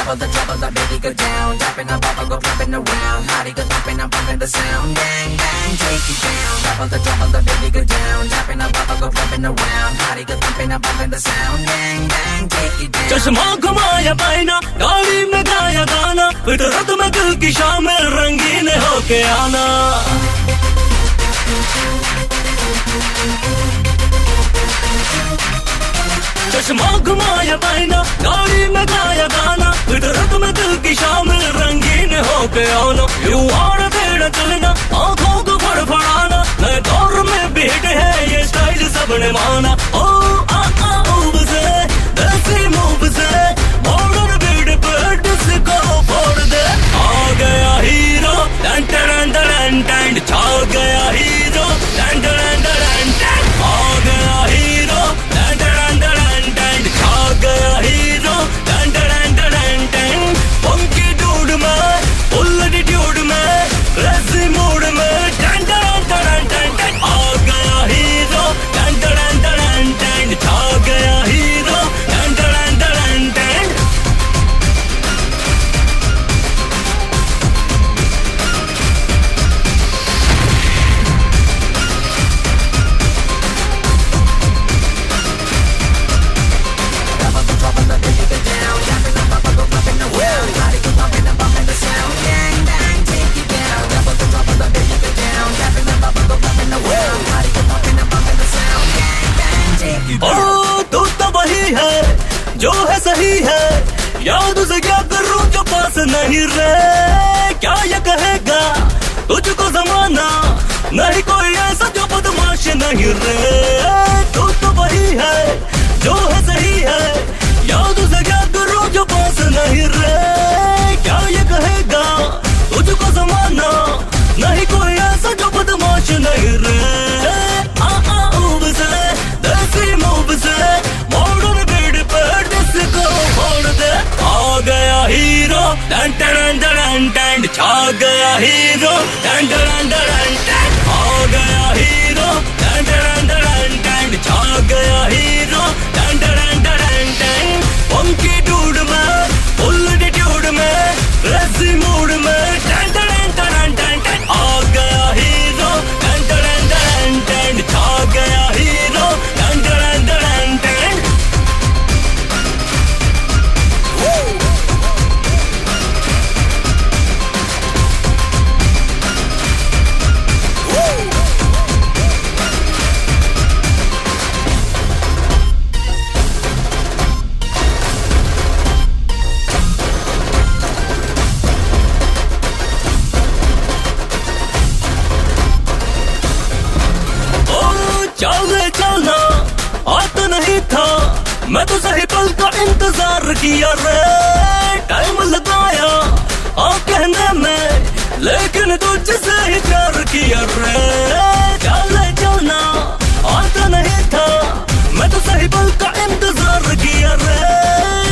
the baby go down. Dropping a bubble, go flipping around. Hottie go thumping, I'm bumping the sound. Gang, gang, take it down. Double the baby go down. Dropping a bubble, go flipping around. Hottie go thumping, I'm bumping the sound. Gang, gang, take it down. चश्मा घुमाया पाइना, गाड़ी में गाया गाना, फितरत में दिल की शामिल रंगीन होके आना। चश्मा घुमाया पाइना, गाड़ी में गाया गाना, फितरत में दिल की शामिल रंगीन होके आना। यूं और तेरा चलना, आंखों को फड़फड़ाना, नए दौर में बीट है ये स्टाइल सबने माना। ओ आ मूव से, देसी मूव से, मॉडर्न बीट पे डिस्को फोड़ दे। आ गया हीरो, टन टन टन टन, छा गया हीरो, टन टन टन टन, आ गया हीरो, टन टन टन टन, छा गया हीरो, टन टन टन टन। फंकी डूड में, फुल एटीट्यूड में, क्रेजी मूड में, टन टन टन टन टन, आ गया हीरो, टन टन टन टन, छा गया हीरो, टन टन टन टन। Double the baby go down. Dropping a bubble, go flipping around. Hottie go thumping, I'm bumping the sound. Gang, gang, take it down. Double the baby go down. Dropping a bubble, go flipping around. Hottie go thumping, I'm bumping the sound. Gang, gang, take it down. ओ तू तो वही है जो है सही है, याद उसे क्या करूं जो पास नहीं रे। क्या ये कहेगा तुझको जमाना, नहीं कोई ऐसा जो बदमाश नहीं रे। तू तो वही है जो है सही है, याद उसे क्या करूं जो पास नहीं रे। क्या ये कहेगा तुझको जमाना, नहीं कोई ऐसा जो बदमाश नहीं रे। मूव से, देसी मूव से, मॉडर्न बीट पे डिस्को फोड़ दे। आ गया हीरो, टन टन टन टन, छा गया हीरो, टन टन टन टन, आ गया हीरो, टन टन टन टन, छा गया हीरो, टन टन टन टन। फंकी डूड में, फुल एटीट्यूड में, क्रेजी मूड में, टन टन टन टन टन, आ गया हीरो, टन टन टन टन, छा गया हीरो, टन टन टन टन। चलने चलना आता नहीं था, मैं तो सही पल का इंतजार किया रे। टाइम लगाया आ कहने में, लेकिन तुझसे ही प्यार किया रे। चलने चलना आता नहीं था, मैं तो सही पल का इंतजार किया रे।